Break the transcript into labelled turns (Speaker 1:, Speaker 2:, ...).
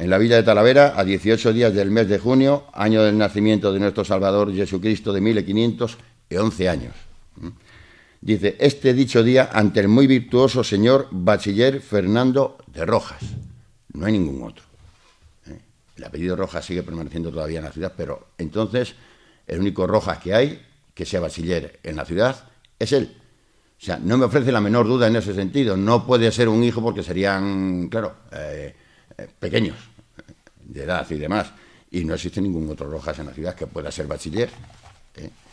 Speaker 1: en la villa de Talavera, a 18 días del mes de junio, año del nacimiento de nuestro Salvador Jesucristo de 1511 años. Dice, este dicho día ante el muy virtuoso señor bachiller Fernando de Rojas. No hay ningún otro. El apellido Rojas sigue permaneciendo todavía en la ciudad, pero entonces el único Rojas que hay, que sea bachiller en la ciudad, es él. O sea, no me ofrece la menor duda en ese sentido. No puede ser un hijo porque serían, claro, pequeños, de edad y demás. Y no existe ningún otro Rojas en la ciudad que pueda ser bachiller.